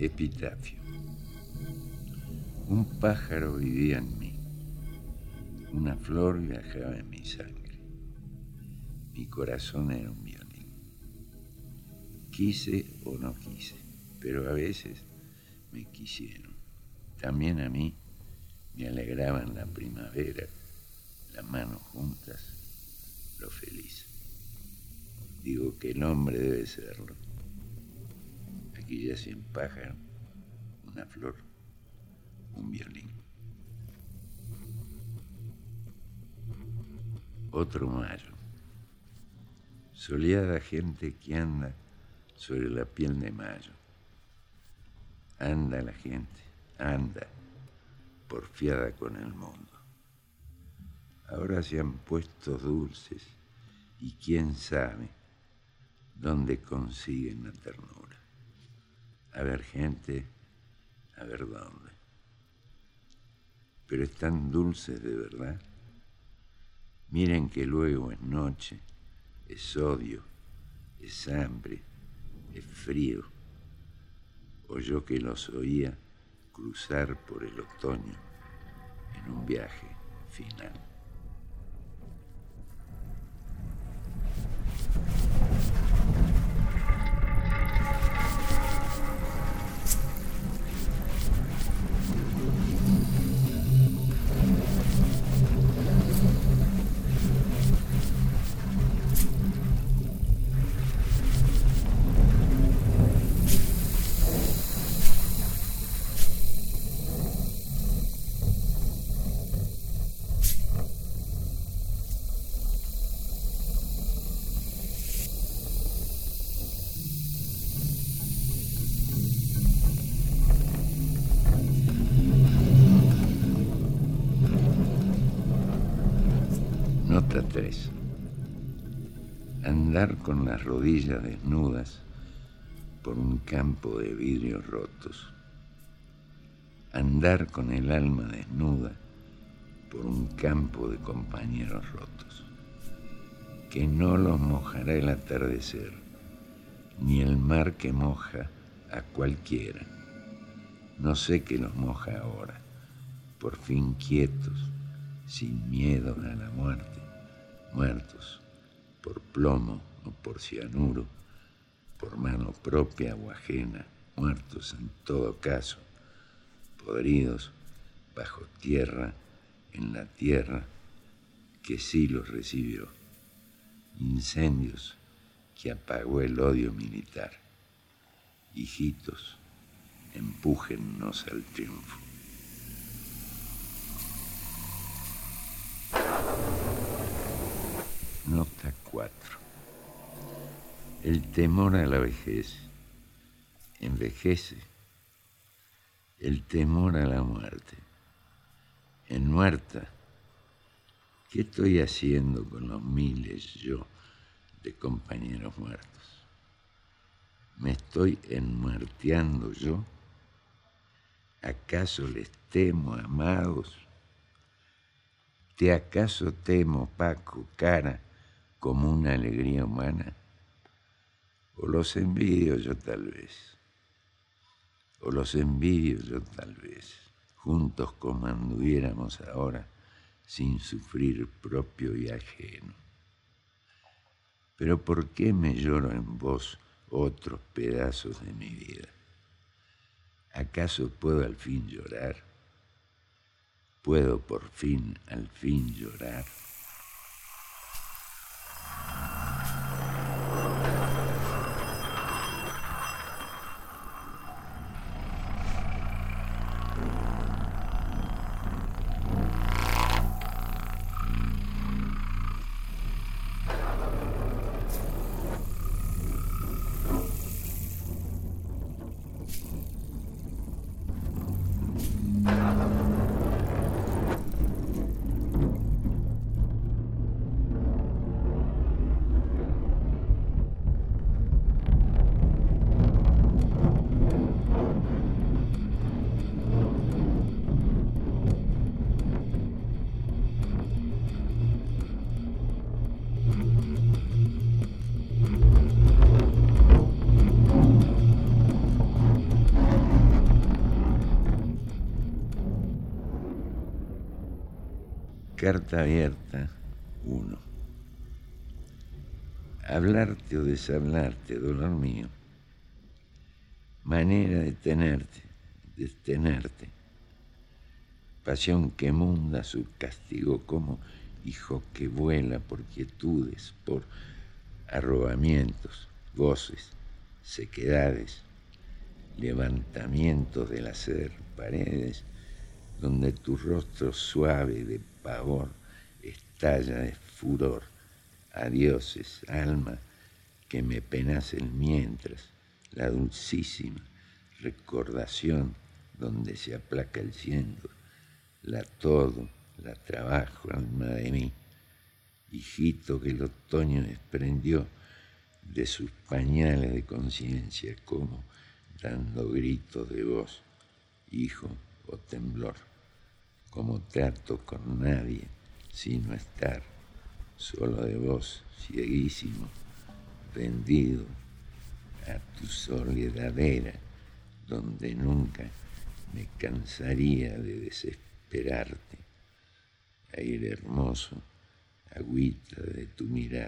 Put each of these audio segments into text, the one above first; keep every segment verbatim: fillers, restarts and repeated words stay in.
Epitafio. Un pájaro vivía en mí, una flor viajaba en mi sangre, mi corazón era un violín. Quise o no quise, pero a veces me quisieron. También a mí me alegraban la primavera, las manos juntas, lo feliz. Digo que el hombre debe serlo. Aquí yace un pájaro, una flor, un violín. Otro mayo. Soleada gente que anda sobre la piel de mayo. Anda la gente, anda, porfiada con el mundo. Ahora se han puesto dulces y quién sabe dónde consiguen la ternura. A ver gente, a ver dónde. Pero están dulces de verdad. Miren que luego es noche, es odio, es hambre, es frío. O yo que los oía cruzar por el otoño en un viaje final. Nota tres. Andar con las rodillas desnudas por un campo de vidrios rotos. Andar con el alma desnuda por un campo de compañeros rotos. Que no los mojará el atardecer, ni el mar que moja a cualquiera. No sé qué los moja ahora, por fin quietos, sin miedo a la muerte, muertos por plomo o por cianuro, por mano propia o ajena, muertos en todo caso, podridos bajo tierra, en la tierra que sí los recibió, incendios que apagó el odio militar. Hijitos, empújennos al triunfo. Nota cuatro. El temor a la vejez envejece. El temor a la muerte. En muerta, ¿qué estoy haciendo con los miles yo de compañeros muertos? ¿Me estoy enmuerteando yo? ¿Acaso les temo, amados? ¿Te acaso temo, Paco, cara, como una alegría humana? O los envidio yo tal vez, o los envidio yo tal vez, juntos como anduviéramos ahora, sin sufrir propio y ajeno. Pero ¿por qué me lloro en vos otros pedazos de mi vida? ¿Acaso puedo al fin llorar? ¿Puedo por fin, al fin llorar? Carta abierta, uno. Hablarte o deshablarte, dolor mío. Manera de tenerte, de tenerte. Pasión que munda su castigo como hijo que vuela por quietudes, por arrobamientos, goces, sequedades, levantamientos del hacer, paredes, donde tu rostro suave de pavor estalla de furor. Adioses, alma, que me penas el mientras, la dulcísima recordación donde se aplaca el cielo, la todo, la trabajo, alma de mí, hijito que el otoño desprendió de sus pañales de conciencia, como dando gritos de voz, hijo o temblor, como trato con nadie, sino estar solo de vos, cieguísimo, vendido a tu soledadera, donde nunca me cansaría de desesperarte. Aire hermoso, agüita de tu mirar,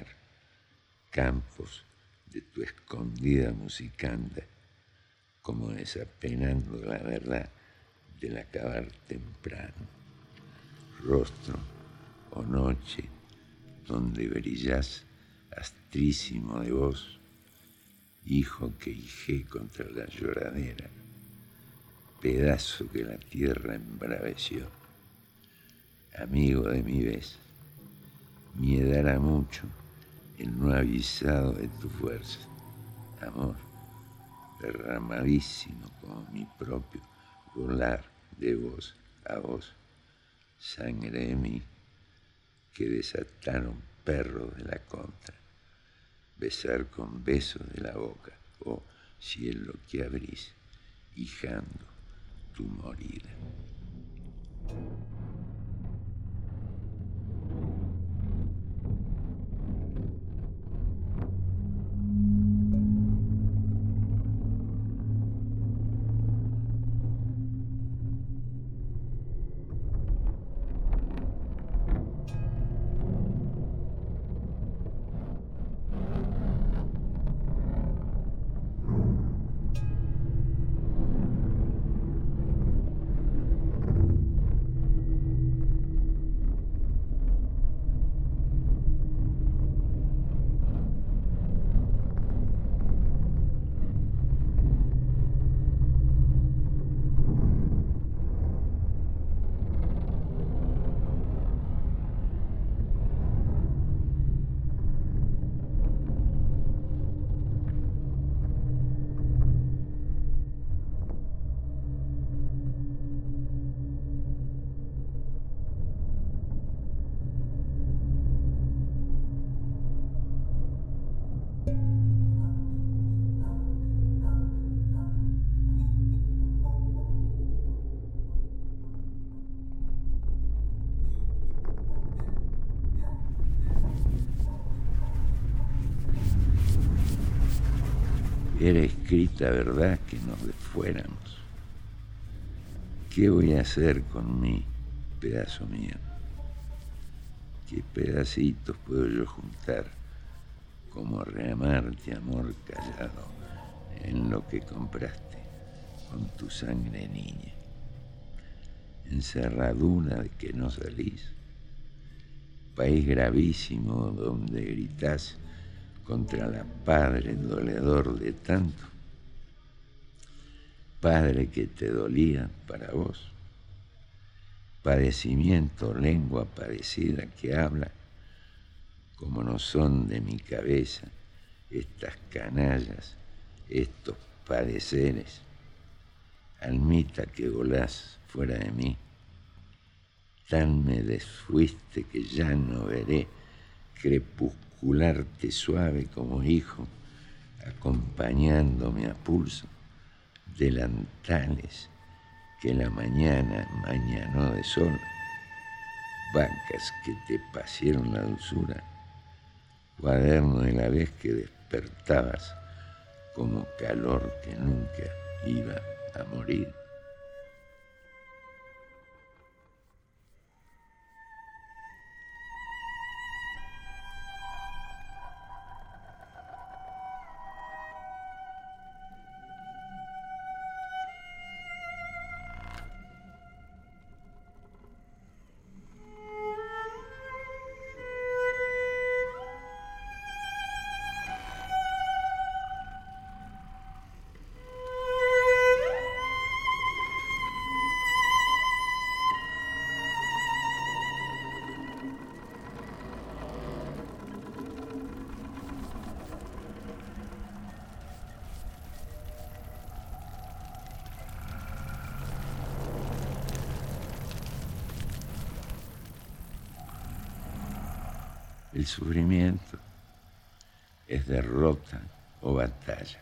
campos de tu escondida musicanda, como desapenando la verdad del acabar temprano. Rostro o noche, donde brillás astrísimo de vos, hijo que hijé contra la lloradera, pedazo que la tierra embraveció, amigo de mi vez, miedará mucho el no avisado de tu fuerza, amor, derramadísimo como mi propio volar de vos a vos, sangre de mí, que desataron perros de la contra, besar con besos de la boca, oh cielo que abrís, hijando tu morida. Era escrita, ¿verdad?, que nos fuéramos. ¿Qué voy a hacer con mi pedazo mío? ¿Qué pedacitos puedo yo juntar como reamarte, amor callado, en lo que compraste con tu sangre niña? Encerradura de que no salís, país gravísimo donde gritás contra la padre doledor de tanto, padre que te dolía para vos, padecimiento, lengua padecida que habla como no son de mi cabeza estas canallas, estos padeceres, almita que volás fuera de mí, tan me desfuiste que ya no veré crepuscularte suave como hijo, acompañándome a pulso, delantales que la mañana mañanó de sol, vacas que te pasieron la dulzura, cuaderno de la vez que despertabas como calor que nunca iba a morir. El sufrimiento es derrota o batalla,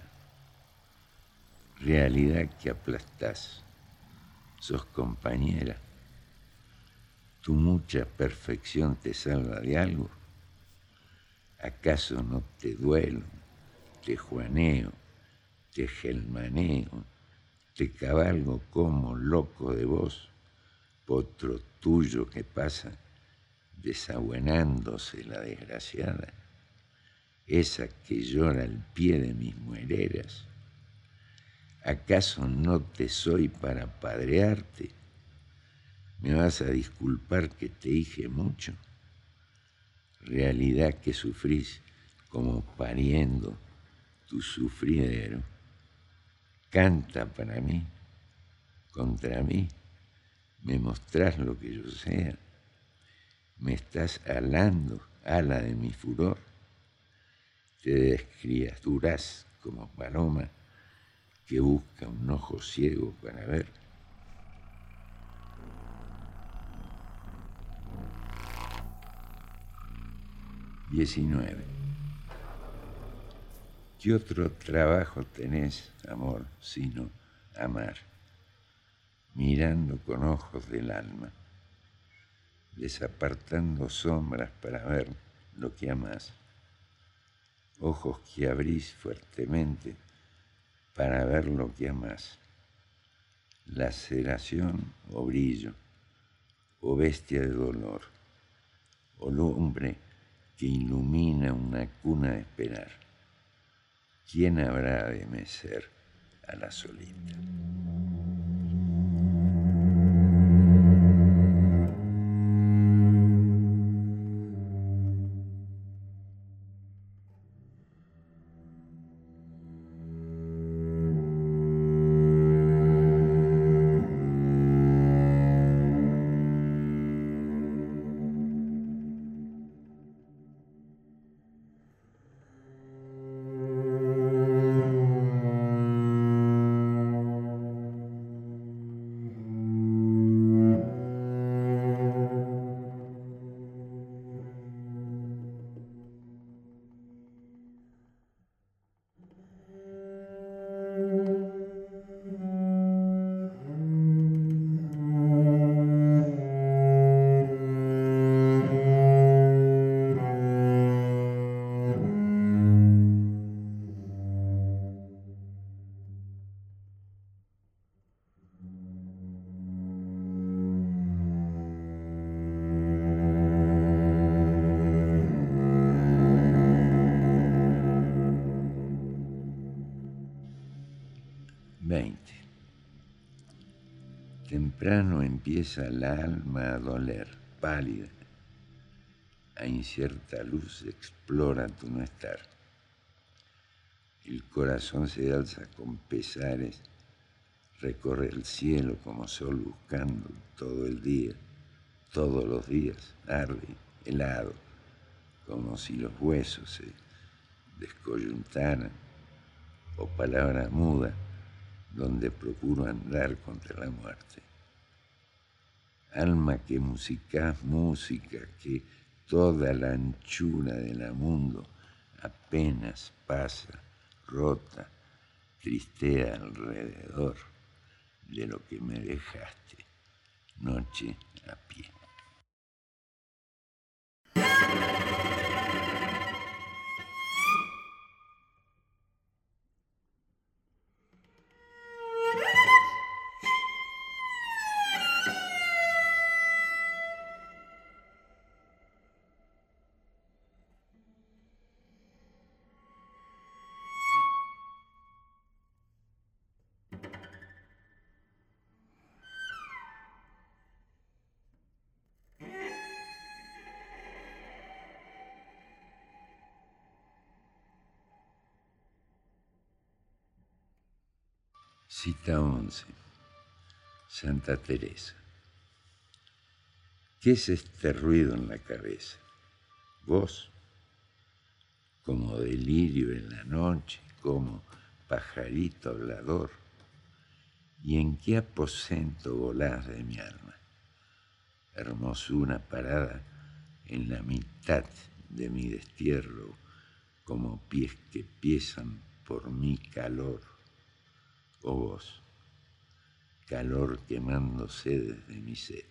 realidad que aplastás. Sos compañera. ¿Tu mucha perfección te salva de algo? ¿Acaso no te duelo, te juaneo, te gelmaneo, te cabalgo como loco de vos, potro tuyo que pasa desabuenándose la desgraciada, esa que llora al pie de mis muereras? ¿Acaso no te soy para padrearte? ¿Me vas a disculpar que te dije mucho? Realidad que sufrís como pariendo tu sufridero. Canta para mí, contra mí, me mostrás lo que yo sea. Me estás alando, ala de mi furor. Te descriaturás como paloma que busca un ojo ciego para ver. diecinueve. ¿Qué otro trabajo tenés, amor, sino amar? Mirando con ojos del alma, desapartando sombras para ver lo que amás. Ojos que abrís fuertemente para ver lo que amás. Laceración o brillo, o bestia de dolor, o lumbre que ilumina una cuna de esperar. ¿Quién habrá de mecer a la solita? veinte. Temprano empieza la alma a doler, pálida, a incierta luz explora tu no estar. El corazón se alza con pesares, recorre el cielo como sol buscando todo el día, todos los días, arde, helado, como si los huesos se descoyuntaran, o palabra muda, donde procuro andar contra la muerte. Alma que musicás música, que toda la anchura del mundo apenas pasa, rota, tristea alrededor de lo que me dejaste, noche a pie. Cita once. Santa Teresa. ¿Qué es este ruido en la cabeza? Vos, como delirio en la noche, como pajarito hablador. ¿Y en qué aposento volás de mi alma? Hermosura parada en la mitad de mi destierro, como pies que piensan por mi calor, oh vos, calor quemándose desde mi sed,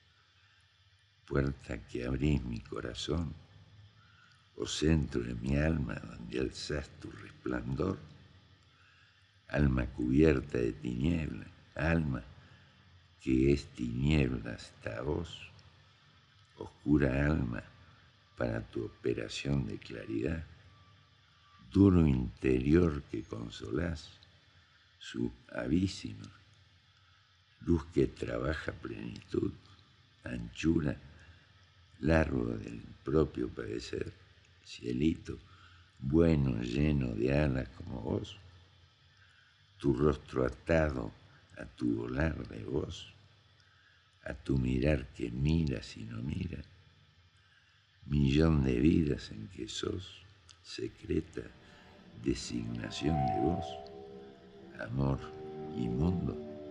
puerta que abrís mi corazón, o centro de mi alma donde alzás tu resplandor, alma cubierta de tiniebla, alma que es tiniebla hasta vos, oscura alma para tu operación de claridad, duro interior que consolás, su abísima, luz que trabaja plenitud, anchura, largo del propio padecer, cielito, bueno, lleno de alas como vos, tu rostro atado a tu volar de voz, a tu mirar que miras y no mira, millón de vidas en que sos secreta designación de vos, amor y mundo.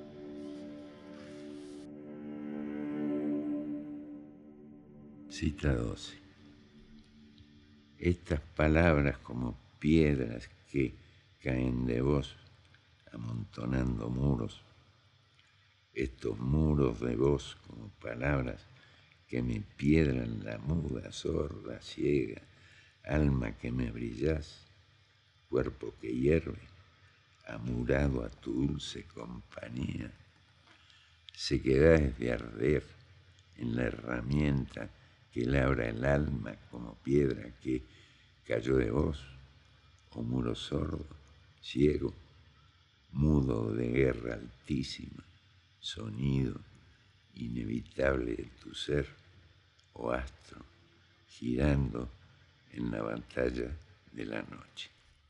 Cita doce. Estas palabras como piedras que caen de vos, amontonando muros, estos muros de vos como palabras que me piedran la muda, sorda, ciega, alma que me brillás, cuerpo que hierve, amurado a tu dulce compañía, sequedades de arder en la herramienta que labra el alma como piedra que cayó de vos, o muro sordo, ciego, mudo de guerra altísima, sonido inevitable de tu ser, o astro girando en la batalla de la noche.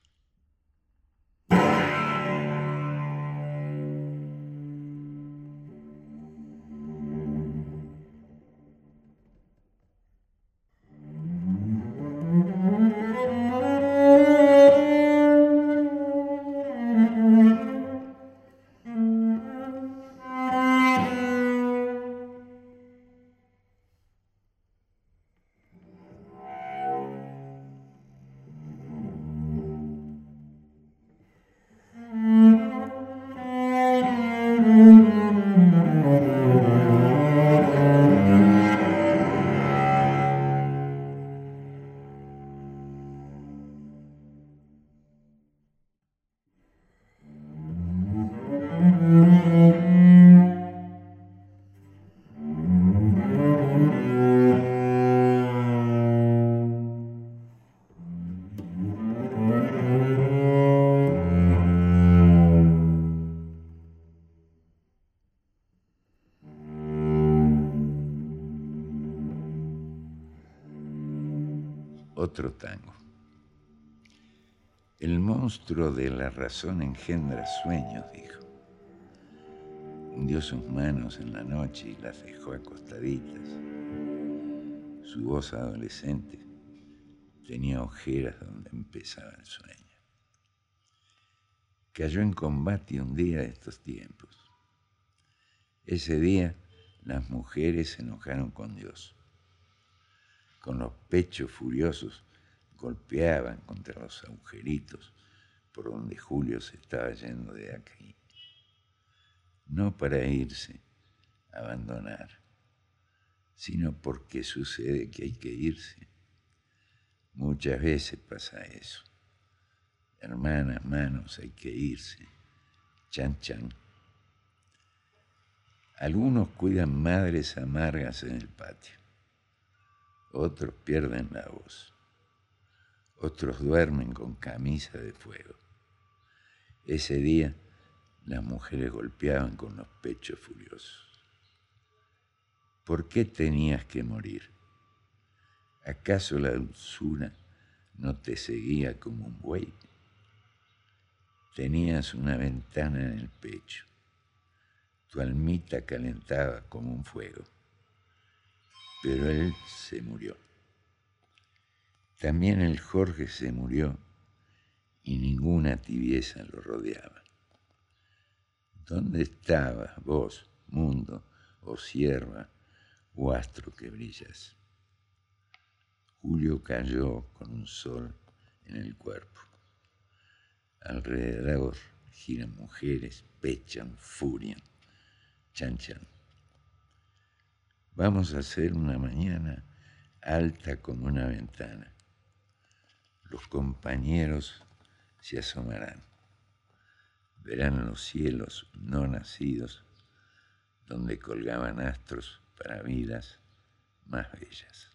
Otro tango. El monstruo de la razón engendra sueños, dijo. Hundió sus manos en la noche y las dejó acostaditas. Su voz adolescente tenía ojeras donde empezaba el sueño. Cayó en combate un día de estos tiempos. Ese día las mujeres se enojaron con Dios. Con los pechos furiosos golpeaban contra los agujeritos por donde Julio se estaba yendo de aquí. No para irse, abandonar, sino porque sucede que hay que irse. Muchas veces pasa eso. Hermanas, manos, hay que irse. Chan, chan. Algunos cuidan madres amargas en el patio. Otros pierden la voz. Otros duermen con camisa de fuego. Ese día las mujeres golpeaban con los pechos furiosos. ¿Por qué tenías que morir? ¿Acaso la dulzura no te seguía como un buey? Tenías una ventana en el pecho. Tu almita calentaba como un fuego. Pero él se murió. También el Jorge se murió y ninguna tibieza lo rodeaba. ¿Dónde estabas vos, mundo, o sierva, o astro que brillas? Julio cayó con un sol en el cuerpo. Alrededor giran mujeres, pechan, furian, chanchan. Vamos a hacer una mañana alta como una ventana. Los compañeros se asomarán. Verán los cielos no nacidos donde colgaban astros para vidas más bellas.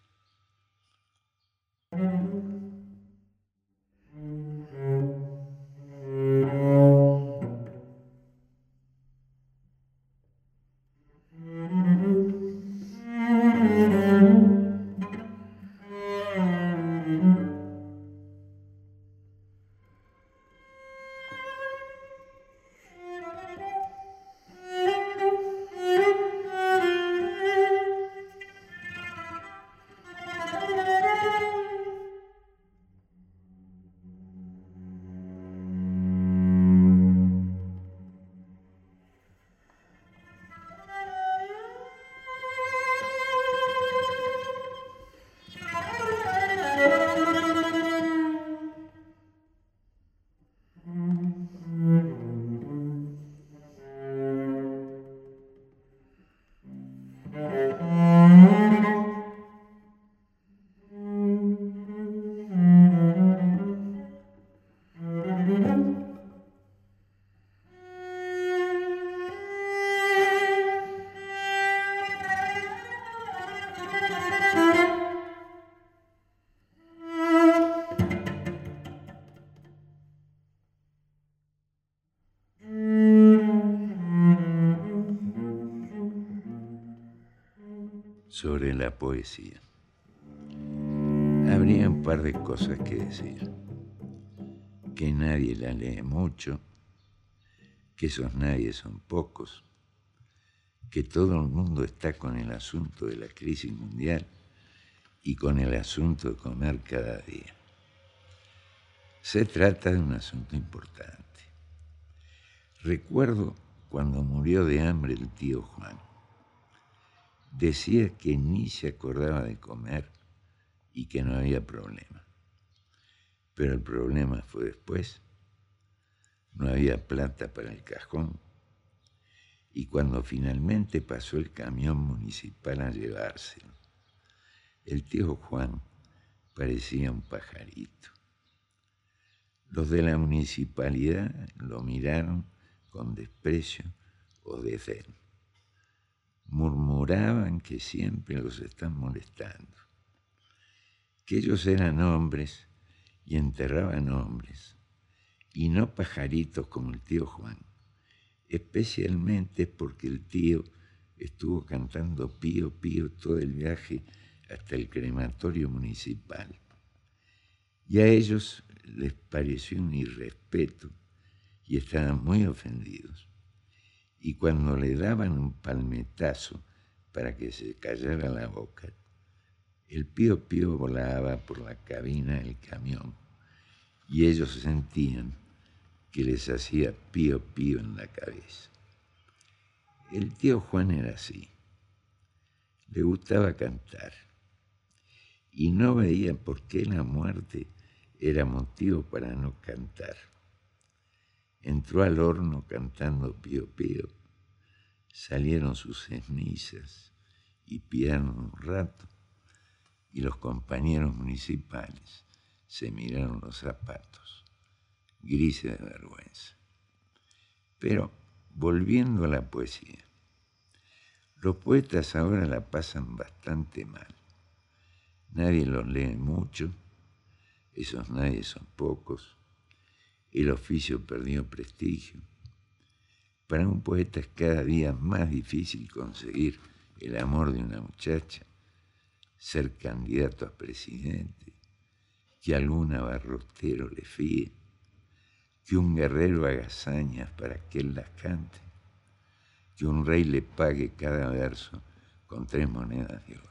Sobre la poesía. Habría un par de cosas que decir. Que nadie la lee mucho, que esos nadie son pocos, que todo el mundo está con el asunto de la crisis mundial y con el asunto de comer cada día. Se trata de un asunto importante. Recuerdo cuando murió de hambre el tío Juan. Decía que ni se acordaba de comer y que no había problema. Pero el problema fue después. No había plata para el cajón. Y cuando finalmente pasó el camión municipal a llevárselo, el tío Juan parecía un pajarito. Los de la municipalidad lo miraron con desprecio o desdén. Murmuraban que siempre los están molestando, que ellos eran hombres y enterraban hombres, y no pajaritos como el tío Juan, especialmente porque el tío estuvo cantando pío pío todo el viaje hasta el crematorio municipal. Y a ellos les pareció un irrespeto y estaban muy ofendidos. Y cuando le daban un palmetazo para que se callara la boca, el pío pío volaba por la cabina del camión y ellos sentían que les hacía pío pío en la cabeza. El tío Juan era así. Le gustaba cantar y no veía por qué la muerte era motivo para no cantar. Entró al horno cantando pío pío, salieron sus cenizas y piaron un rato, y los compañeros municipales se miraron los zapatos, grises de vergüenza. Pero, volviendo a la poesía, los poetas ahora la pasan bastante mal. Nadie los lee mucho, esos nadie son pocos, el oficio perdió prestigio. Para un poeta es cada día más difícil conseguir el amor de una muchacha, ser candidato a presidente, que algún abarrotero le fíe, que un guerrero haga hazañas para que él las cante, que un rey le pague cada verso con tres monedas de oro.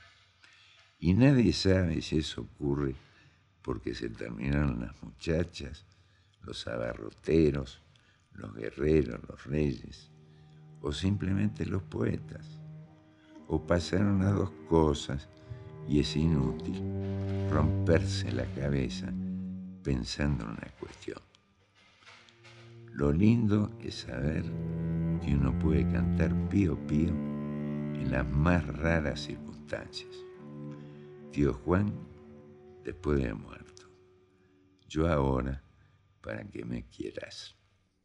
Y nadie sabe si eso ocurre porque se terminaron las muchachas, los abarroteros, los guerreros, los reyes, o simplemente los poetas, o pasaron las dos cosas y es inútil romperse la cabeza pensando en una cuestión. Lo lindo es saber que uno puede cantar pío pío en las más raras circunstancias. Tío Juan, después de muerto. Yo ahora, para que me quieras.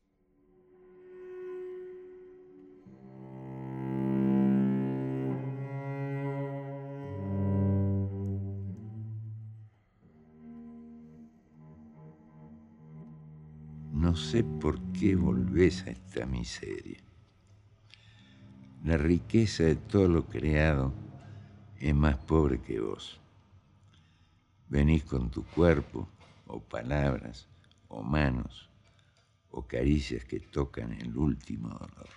No sé por qué volvés a esta miseria. La riqueza de todo lo creado es más pobre que vos. Venís con tu cuerpo, o palabras, o manos, o caricias que tocan el último dolor.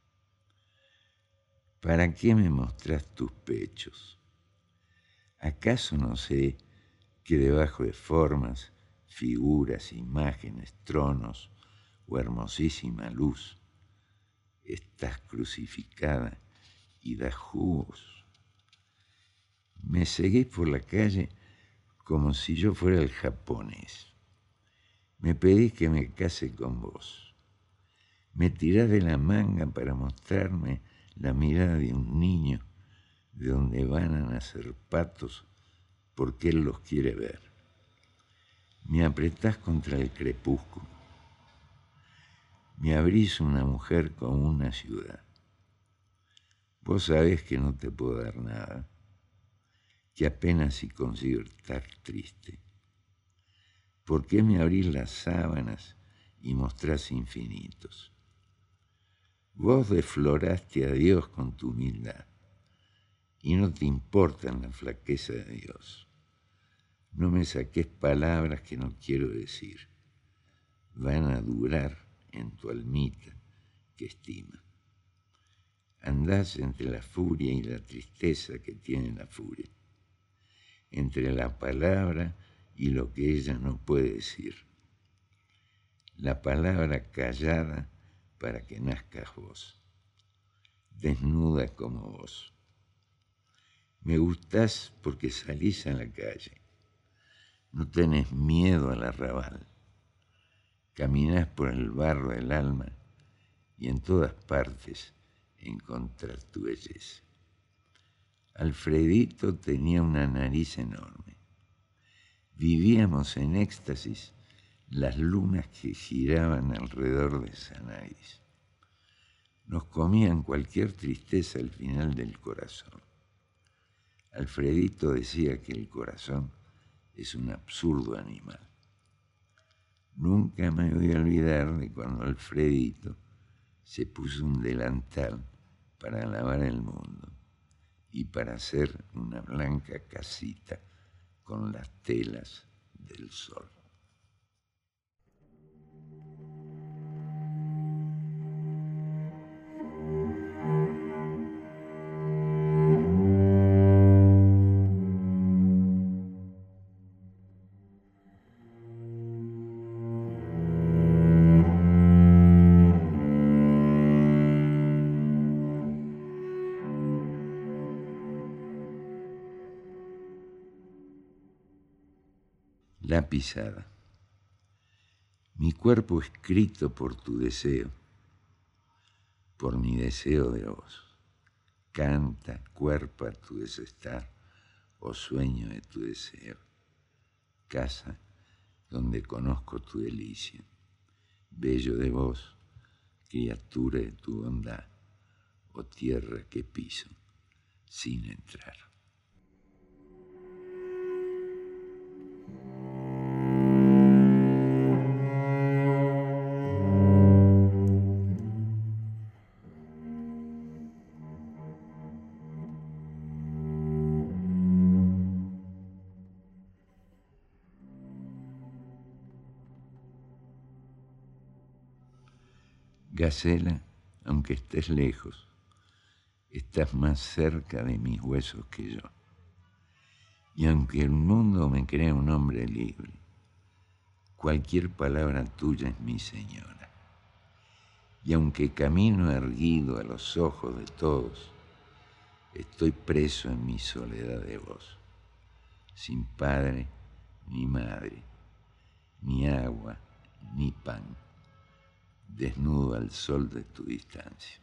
¿Para qué me mostrás tus pechos? ¿Acaso no sé que debajo de formas, figuras, imágenes, tronos o hermosísima luz, estás crucificada y das jugos? Me seguís por la calle como si yo fuera el japonés. Me pedís que me case con vos. Me tirás de la manga para mostrarme la mirada de un niño de donde van a nacer patos porque él los quiere ver. Me apretás contra el crepúsculo. Me abrís una mujer con una ciudad. Vos sabés que no te puedo dar nada, que apenas si consigo estar triste. ¿Por qué me abrís las sábanas y mostrás infinitos? Vos defloraste a Dios con tu humildad y no te importa la flaqueza de Dios. No me saques palabras que no quiero decir. Van a durar en tu almita que estima. Andás entre la furia y la tristeza que tiene la furia, entre la palabra y lo que ella no puede decir. La palabra callada para que nazcas vos, desnuda como vos. Me gustás porque salís a la calle, no tenés miedo al arrabal, caminás por el barro del alma y en todas partes encontrás tu belleza. Alfredito tenía una nariz enorme. Vivíamos en éxtasis las lunas que giraban alrededor de esa nariz. Nos comían cualquier tristeza al final del corazón. Alfredito decía que el corazón es un absurdo animal. Nunca me voy a olvidar de cuando Alfredito se puso un delantal para lavar el mundo y para hacer una blanca casita con las telas del sol. La pisada. Mi cuerpo escrito por tu deseo, por mi deseo de vos. Canta, cuerpa tu desestar, oh sueño de tu deseo. Casa donde conozco tu delicia. Bello de vos, criatura de tu bondad, oh tierra que piso sin entrar. Gacela, aunque estés lejos, estás más cerca de mis huesos que yo. Y aunque el mundo me crea un hombre libre, cualquier palabra tuya es mi señora. Y aunque camino erguido a los ojos de todos, estoy preso en mi soledad de vos. sin padre ni madre, ni agua ni pan, desnudo al sol de tu distancia.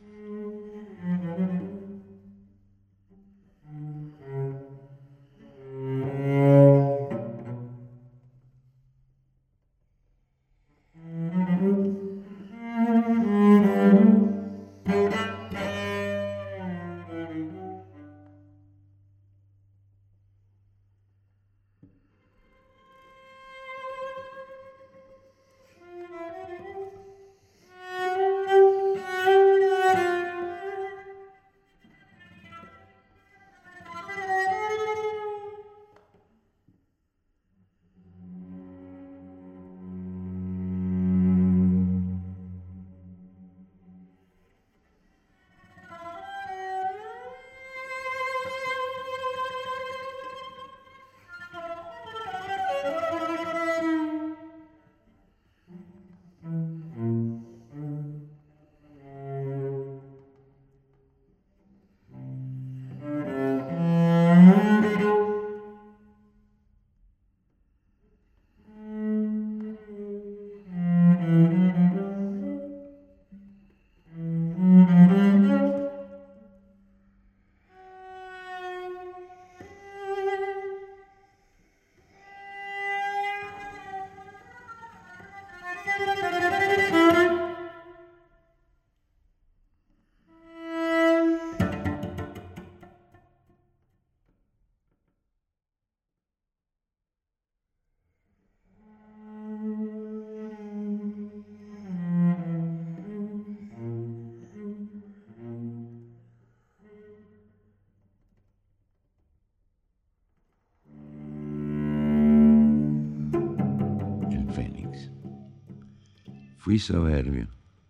Fui soberbio.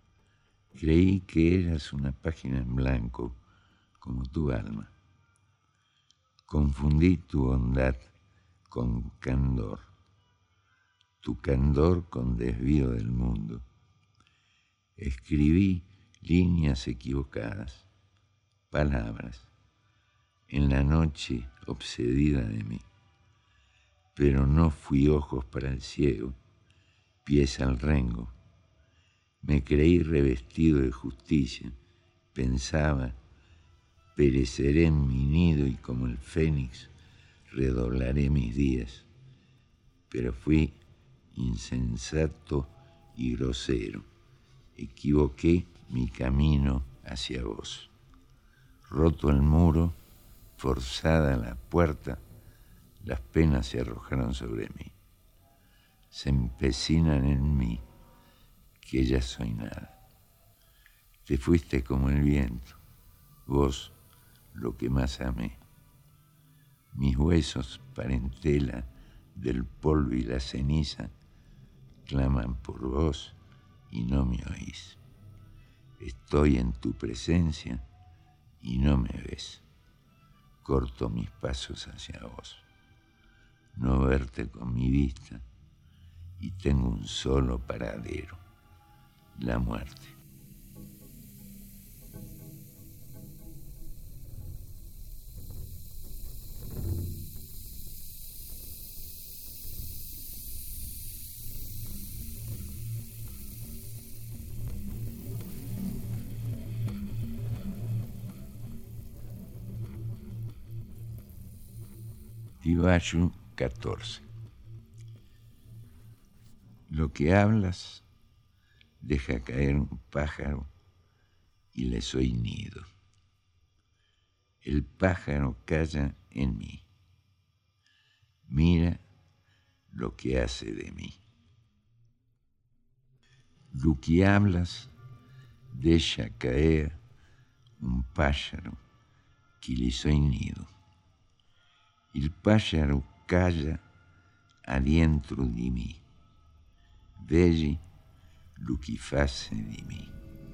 Creí que eras una página en blanco, como tu alma. Confundí tu bondad con candor, tu candor con desvío del mundo. Escribí líneas equivocadas, palabras, en la noche obsedida de mí. Pero no fui ojos para el ciego, pies al rengo. Me creí revestido de justicia, pensaba, pereceré en mi nido y como el fénix redoblaré mis días. Pero fui insensato y grosero, equivoqué mi camino hacia vos. Roto el muro, forzada la puerta, las penas se arrojaron sobre mí. Se empecinan en mí, que ya soy nada. Te fuiste como el viento, vos lo que más amé. Mis huesos, parentela del polvo y la ceniza, claman por vos y no me oís. Estoy en tu presencia y no me ves. Corto mis pasos hacia vos. No verte con mi vista y tengo un solo paradero, la muerte. Tibayu catorce. Lo que hablas deja caer un pájaro y le soy nido. El pájaro calla en mí. Mira lo que hace de mí. Lo que hablas deja caer un pájaro que le soy nido. Il pájaro calla adentro di me. Vedi lo che face di me.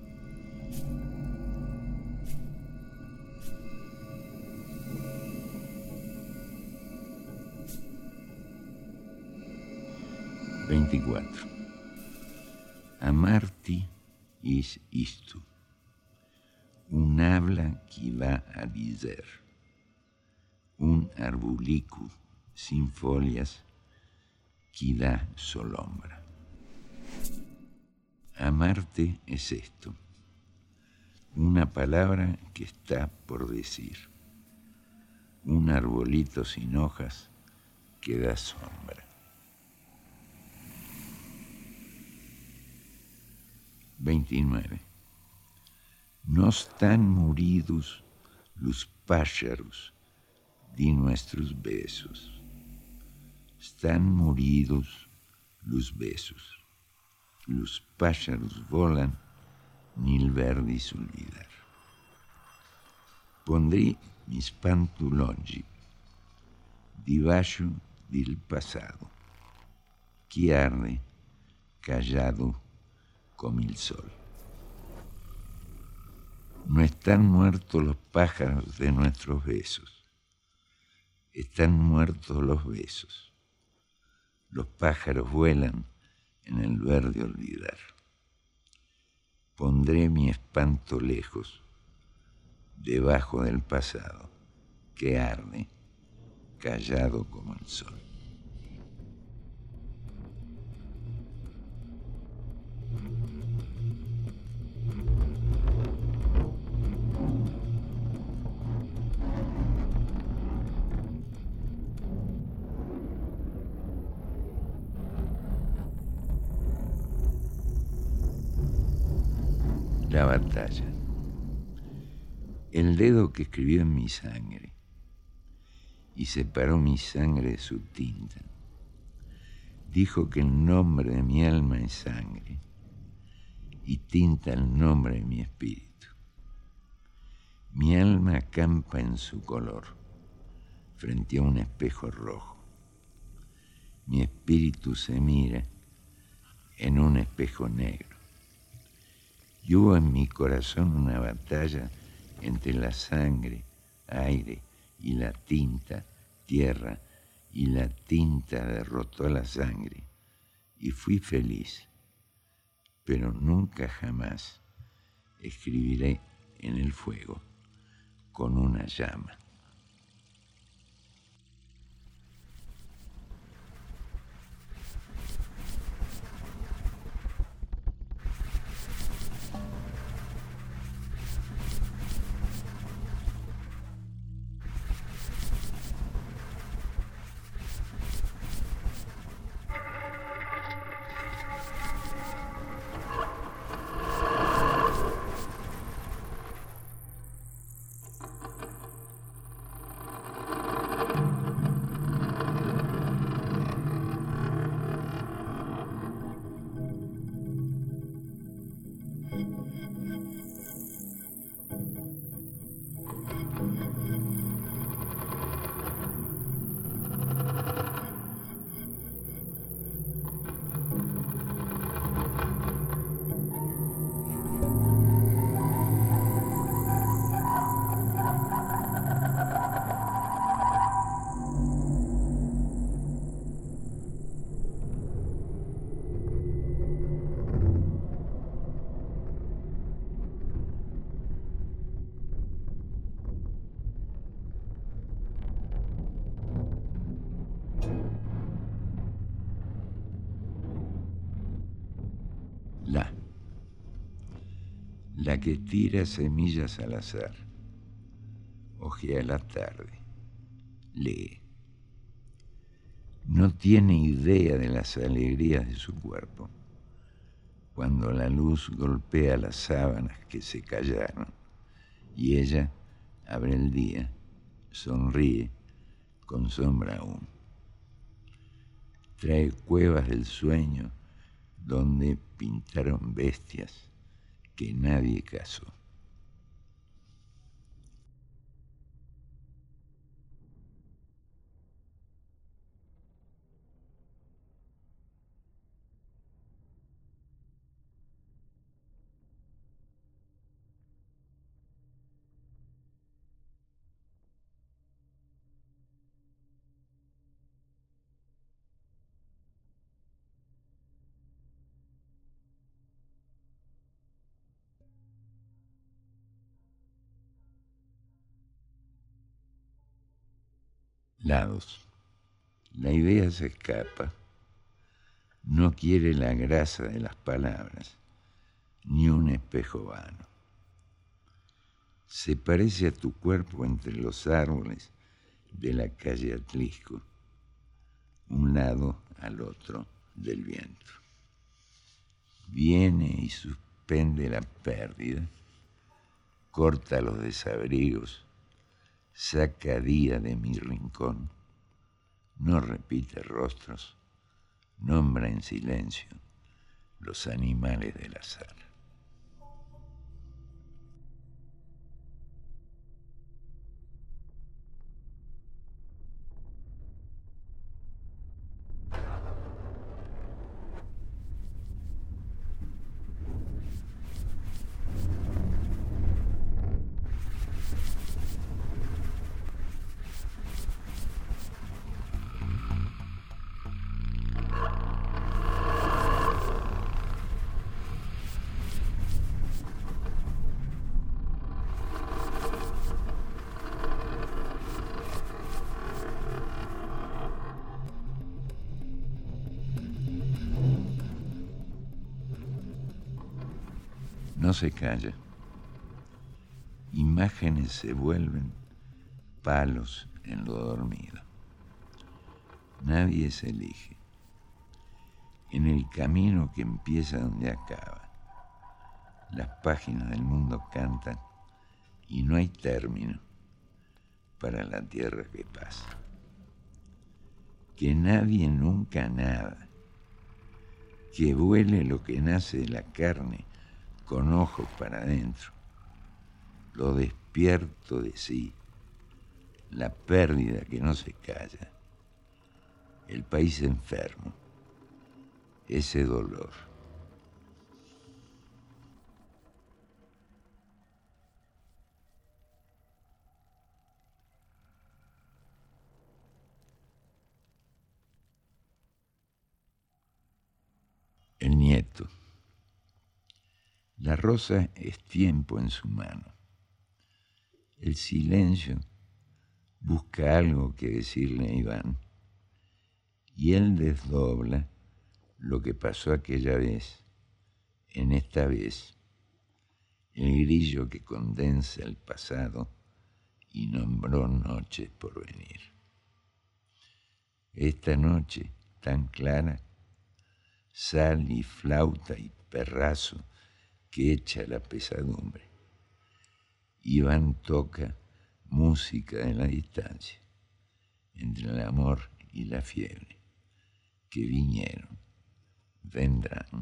veinticuatro. Amarti es isto. Un habla que va a dizer. Un arbulico sin folias, que dá solombra. Amarte es esto, una palabra que está por decir, un arbolito sin hojas que da sombra. veintinueve. No están muridos los pájaros de nuestros besos, están muridos los besos. Los pájaros volan, ni el verdis olvidar. Pondré mis pantuloggi debajo del pasado, que arde callado como el sol. No están muertos los pájaros de nuestros besos, están muertos los besos. Los pájaros vuelan en el verde olvidar. Pondré mi espanto lejos, debajo del pasado, que arde, callado como el sol. La batalla. El dedo que escribió en mi sangre y separó mi sangre de su tinta, dijo que el nombre de mi alma es sangre y tinta el nombre de mi espíritu. Mi alma acampa en su color frente a un espejo rojo. Mi espíritu se mira en un espejo negro. Y hubo en mi corazón una batalla entre la sangre, aire y la tinta, tierra, y la tinta derrotó a la sangre, y fui feliz, pero nunca jamás escribiré en el fuego con una llama. La, la que tira semillas al azar, ojea la tarde, lee. No tiene idea de las alegrías de su cuerpo. Cuando la luz golpea las sábanas que se callaron y ella abre el día, sonríe con sombra aún. Trae cuevas del sueño donde pintaron bestias que nadie cazó. Lados. La idea se escapa, no quiere la grasa de las palabras, ni un espejo vano. Se parece a tu cuerpo entre los árboles de la calle Atlisco, un lado al otro del viento. Viene y suspende la pérdida, corta los desabrigos, saca día de mi rincón, no repite rostros, nombra en silencio los animales del azar. No se calla. Imágenes se vuelven palos en lo dormido. Nadie se elige. En el camino que empieza donde acaba, las páginas del mundo cantan y no hay término para la tierra que pasa. Que nadie nunca nada. Que vuele lo que nace de la carne con ojos para adentro, lo despierto de sí, la pérdida que no se calla, el país enfermo, ese dolor. El nieto. La rosa es tiempo en su mano. El silencio busca algo que decirle a Iván, y él desdobla lo que pasó aquella vez, en esta vez, el grillo que condensa el pasado y nombró noches por venir. Esta noche tan clara, sal y flauta y perrazo que echa la pesadumbre. Iván toca música en la distancia, entre el amor y la fiebre, que vinieron, vendrán.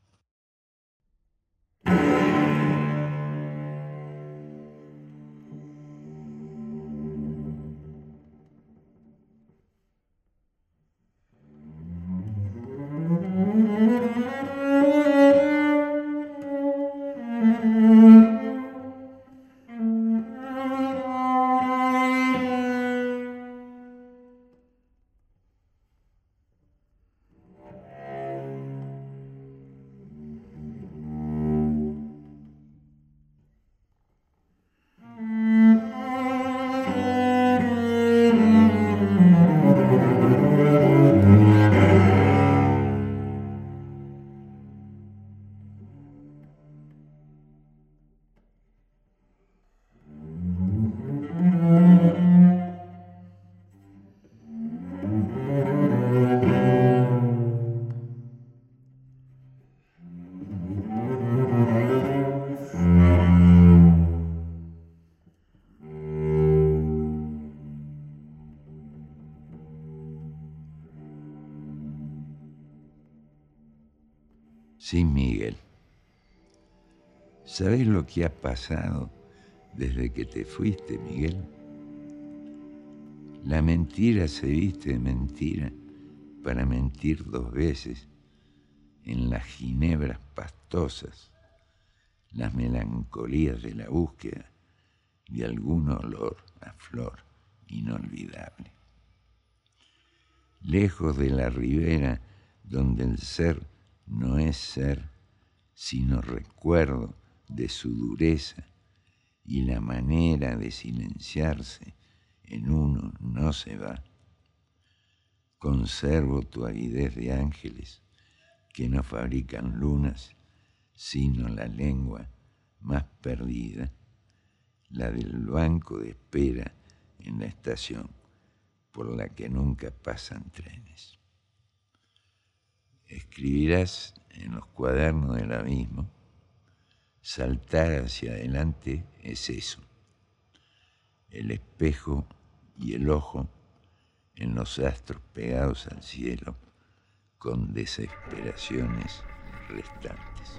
Sí, Miguel. ¿Sabés lo que ha pasado desde que te fuiste, Miguel? La mentira se viste de mentira para mentir dos veces en las ginebras pastosas, las melancolías de la búsqueda de algún olor a flor inolvidable. Lejos de la ribera donde el ser no es ser, sino recuerdo de su dureza y la manera de silenciarse en uno no se va. conservo tu avidez de ángeles que no fabrican lunas, sino la lengua más perdida, la del banco de espera en la estación, por la que nunca pasan trenes. Escribirás en los cuadernos del abismo: saltar hacia adelante es eso. El espejo y el ojo en los astros pegados al cielo con desesperaciones restantes.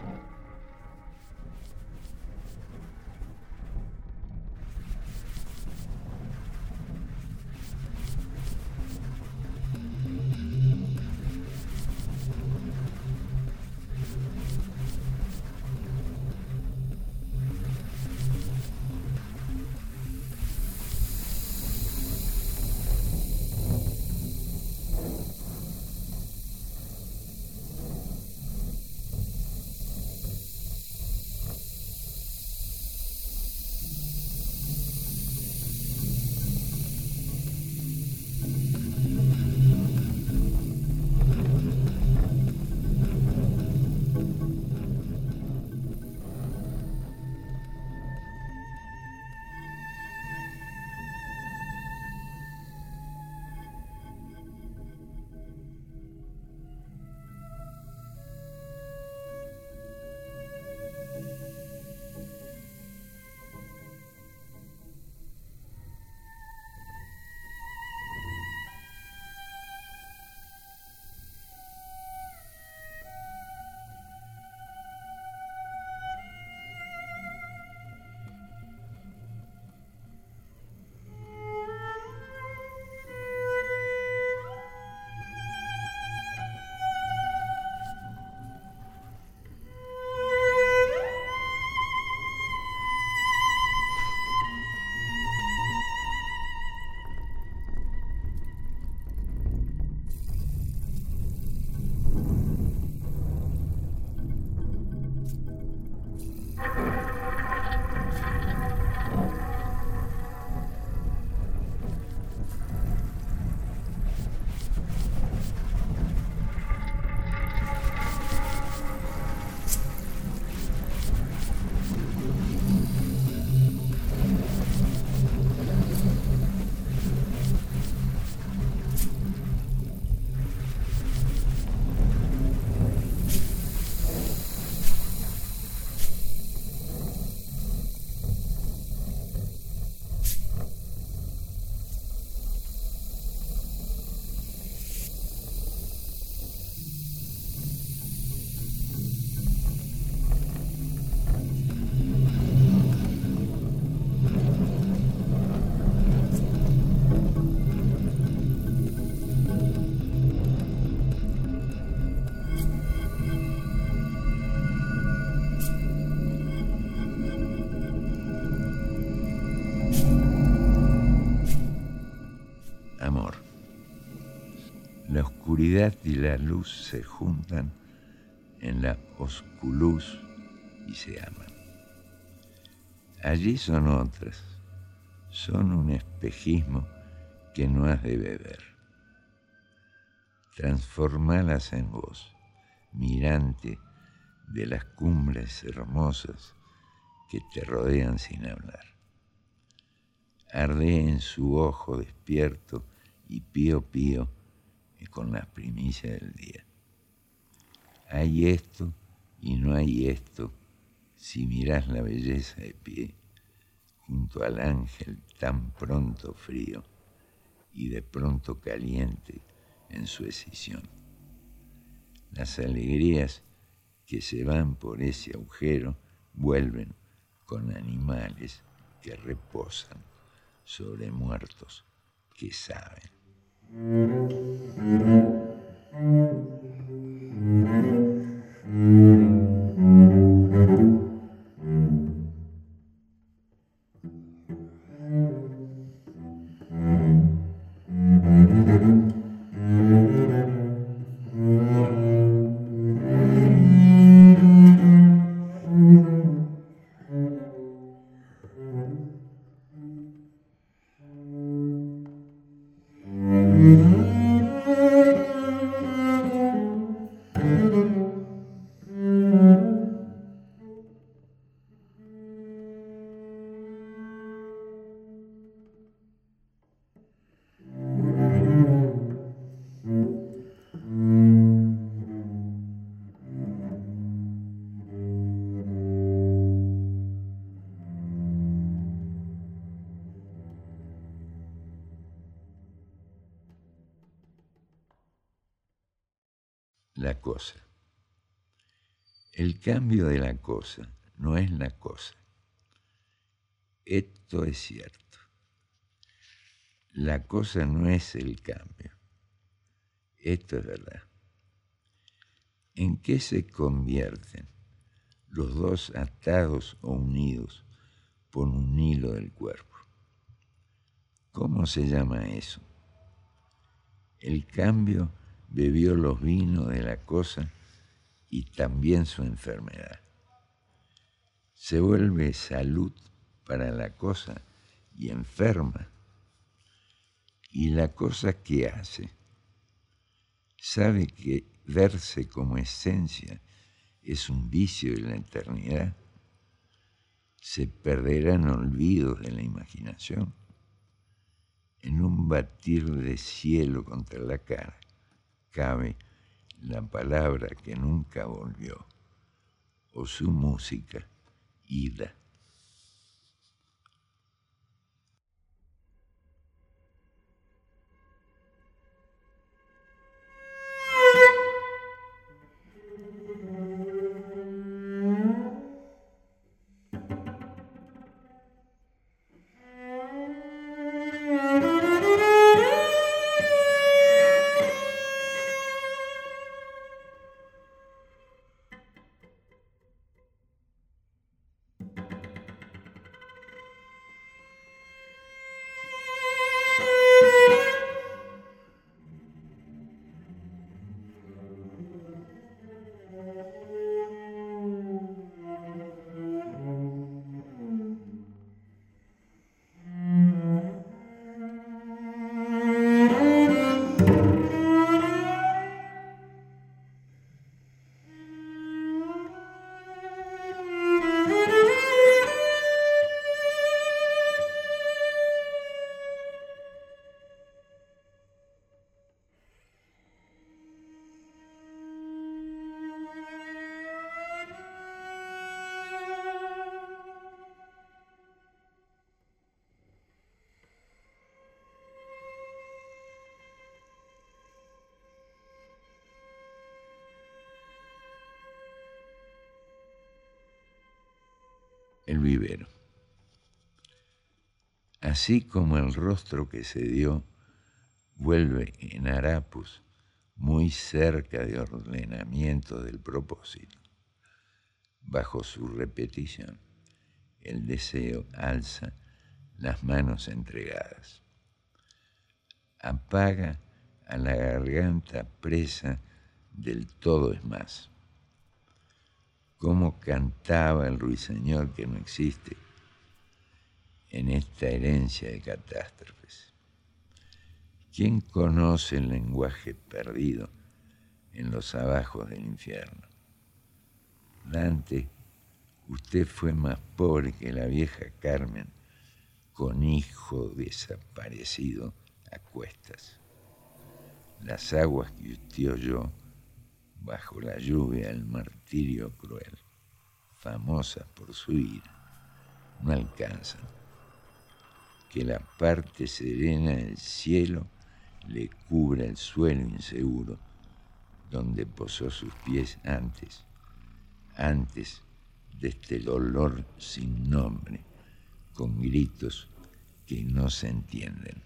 Amor. La oscuridad y la luz se juntan en la osculuz y se aman. Allí son otras, son un espejismo que no has de beber. Transformalas en vos, mirante de las cumbres hermosas que te rodean sin hablar. Arde en su ojo despierto y pío pío y con las primicias del día. Hay esto y no hay esto si mirás la belleza de pie junto al ángel tan pronto frío y de pronto caliente en su escisión. Las alegrías que se van por ese agujero vuelven con animales que reposan sobre muertos que saben. Mm-hmm. La cosa. El cambio de la cosa no es la cosa. Esto es cierto. La cosa no es el cambio. Esto es verdad. ¿En qué se convierten los dos atados o unidos por un hilo del cuerpo? ¿Cómo se llama eso? El cambio bebió los vinos de la cosa y también su enfermedad. Se vuelve salud para la cosa y enferma. ¿Y la cosa qué hace? ¿Sabe que verse como esencia es un vicio de la eternidad? ¿Se perderán olvidos de la imaginación? En un batir de cielo contra la cara cabe la palabra que nunca volvió, o su música, ida. El vivero. Así como el rostro que se dio vuelve en harapos muy cerca de ordenamiento del propósito, bajo su repetición, el deseo alza las manos entregadas. Apaga a la garganta presa del todo es más. Cómo cantaba el ruiseñor que no existe en esta herencia de catástrofes. ¿Quién conoce el lenguaje perdido en los abajos del infierno? Dante, usted fue más pobre que la vieja Carmen, con hijo desaparecido a cuestas. Las aguas que usted oyó bajo la lluvia del martirio cruel, famosas por su ira, no alcanzan. Que la parte serena del cielo le cubra el suelo inseguro donde posó sus pies antes, antes de este dolor sin nombre, con gritos que no se entienden.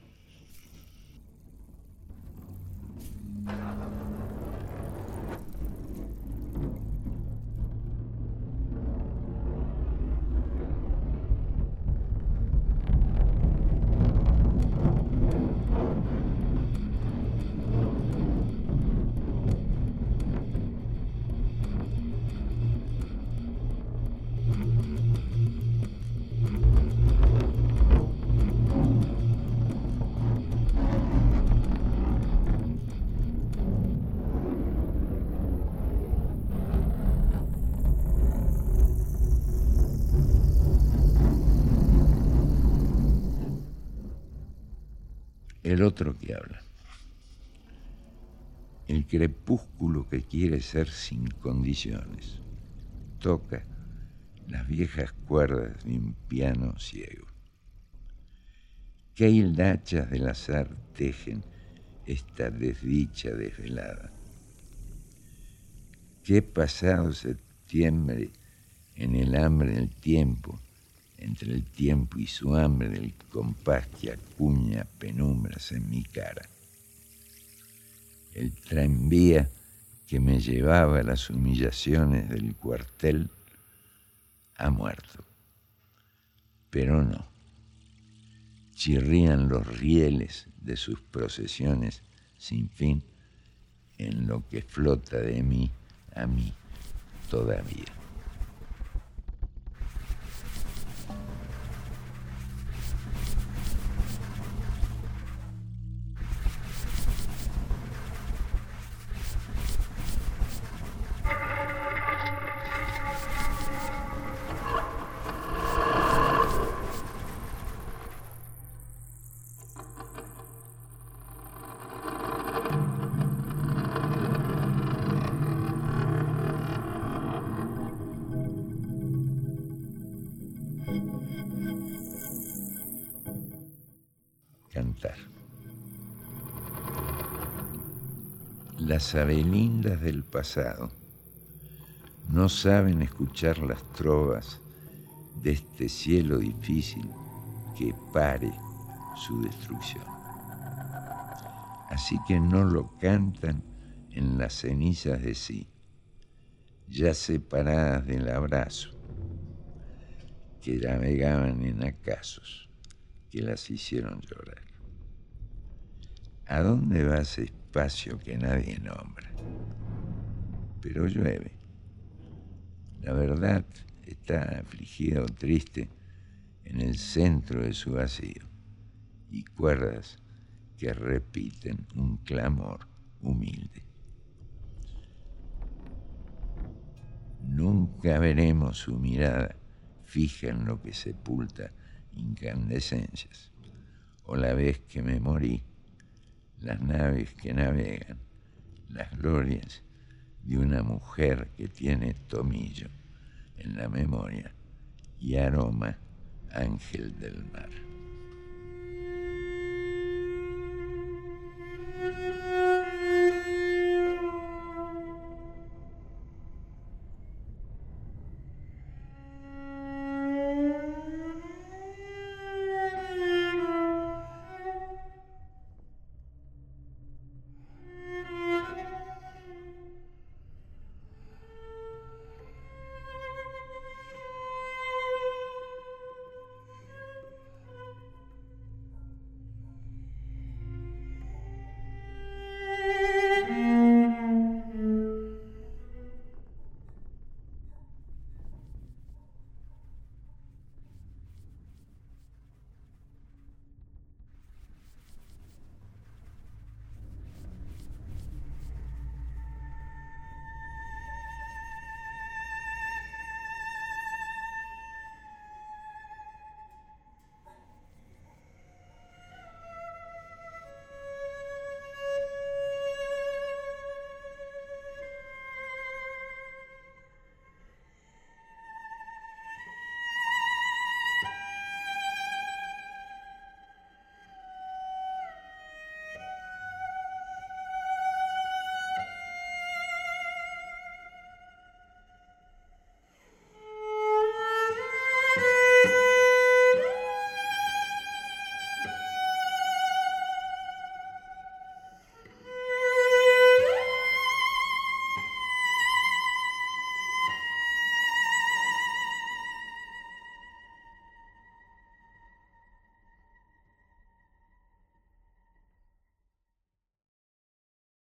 El otro que habla. El crepúsculo que quiere ser sin condiciones. Toca las viejas cuerdas de un piano ciego. ¿Qué hildachas del azar tejen esta desdicha desvelada? que pasado septiembre, en el hambre del tiempo, entre el tiempo y su hambre del compás que acuña penumbras en mi cara. El tranvía que me llevaba a las humillaciones del cuartel ha muerto. Pero no. Chirrían los rieles de sus procesiones sin fin en lo que flota de mí a mí todavía. Cantar. Las abelindas del pasado no saben escuchar las trovas de este cielo difícil que pare su destrucción. Así que no lo cantan en las cenizas de sí, ya separadas del abrazo, que navegaban en acasos que las hicieron llorar. ¿A dónde va ese espacio que nadie nombra? Pero llueve. La verdad está afligida o triste en el centro de su vacío y cuerdas que repiten un clamor humilde. Nunca veremos su mirada fija en lo que sepulta incandescencias, o la vez que me morí, las naves que navegan, las glorias de una mujer que tiene tomillo en la memoria y aroma ángel del mar.